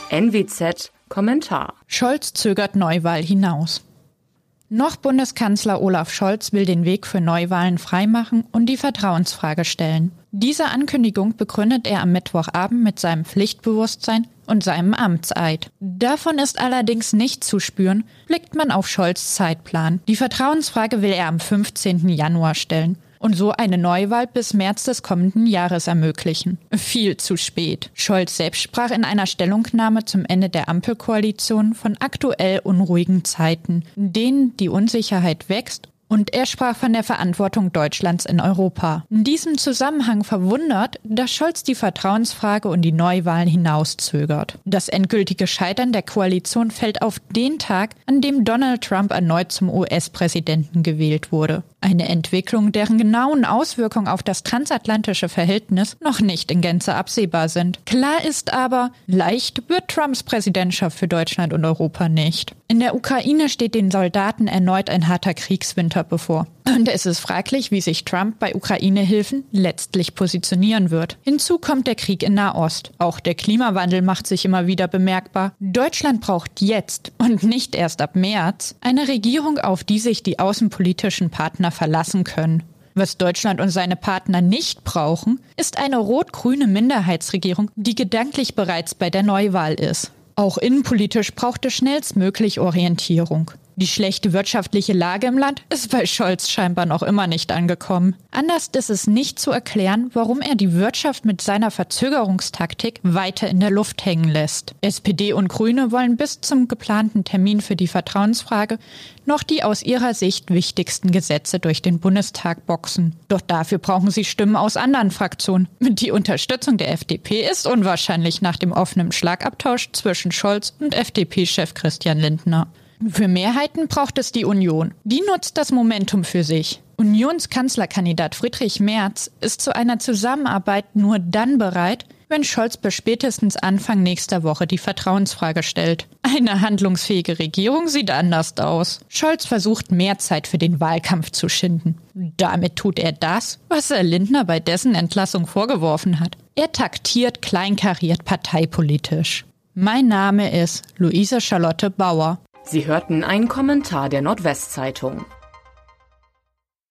NWZ Kommentar. Scholz zögert Neuwahl hinaus. Noch Bundeskanzler Olaf Scholz will den Weg für Neuwahlen freimachen und die Vertrauensfrage stellen. Diese Ankündigung begründet er am Mittwochabend mit seinem Pflichtbewusstsein und seinem Amtseid. Davon ist allerdings nicht zu spüren, blickt man auf Scholz' Zeitplan. Die Vertrauensfrage will er am 15. Januar stellen und so eine Neuwahl bis März des kommenden Jahres ermöglichen. Viel zu spät. Scholz selbst sprach in einer Stellungnahme zum Ende der Ampelkoalition von aktuell unruhigen Zeiten, in denen die Unsicherheit wächst, und er sprach von der Verantwortung Deutschlands in Europa. In diesem Zusammenhang verwundert, dass Scholz die Vertrauensfrage und die Neuwahlen hinauszögert. Das endgültige Scheitern der Koalition fällt auf den Tag, an dem Donald Trump erneut zum US-Präsidenten gewählt wurde. Eine Entwicklung, deren genauen Auswirkungen auf das transatlantische Verhältnis noch nicht in Gänze absehbar sind. Klar ist aber, leicht wird Trumps Präsidentschaft für Deutschland und Europa nicht. In der Ukraine steht den Soldaten erneut ein harter Kriegswinter bevor. Und es ist fraglich, wie sich Trump bei Ukraine-Hilfen letztlich positionieren wird. Hinzu kommt der Krieg in Nahost. Auch der Klimawandel macht sich immer wieder bemerkbar. Deutschland braucht jetzt und nicht erst ab März eine Regierung, auf die sich die außenpolitischen Partner verlassen können. Was Deutschland und seine Partner nicht brauchen, ist eine rot-grüne Minderheitsregierung, die gedanklich bereits bei der Neuwahl ist. Auch innenpolitisch braucht es schnellstmöglich Orientierung. Die schlechte wirtschaftliche Lage im Land ist bei Scholz scheinbar noch immer nicht angekommen. Anders ist es nicht zu erklären, warum er die Wirtschaft mit seiner Verzögerungstaktik weiter in der Luft hängen lässt. SPD und Grüne wollen bis zum geplanten Termin für die Vertrauensfrage noch die aus ihrer Sicht wichtigsten Gesetze durch den Bundestag boxen. Doch dafür brauchen sie Stimmen aus anderen Fraktionen. Die Unterstützung der FDP ist unwahrscheinlich nach dem offenen Schlagabtausch zwischen Scholz und FDP-Chef Christian Lindner. Für Mehrheiten braucht es die Union. Die nutzt das Momentum für sich. Unionskanzlerkandidat Friedrich Merz ist zu einer Zusammenarbeit nur dann bereit, wenn Scholz bis spätestens Anfang nächster Woche die Vertrauensfrage stellt. Eine handlungsfähige Regierung sieht anders aus. Scholz versucht, mehr Zeit für den Wahlkampf zu schinden. Damit tut er das, was er Lindner bei dessen Entlassung vorgeworfen hat. Er taktiert kleinkariert parteipolitisch. Mein Name ist Luise Charlotte Bauer. Sie hörten einen Kommentar der Nordwestzeitung.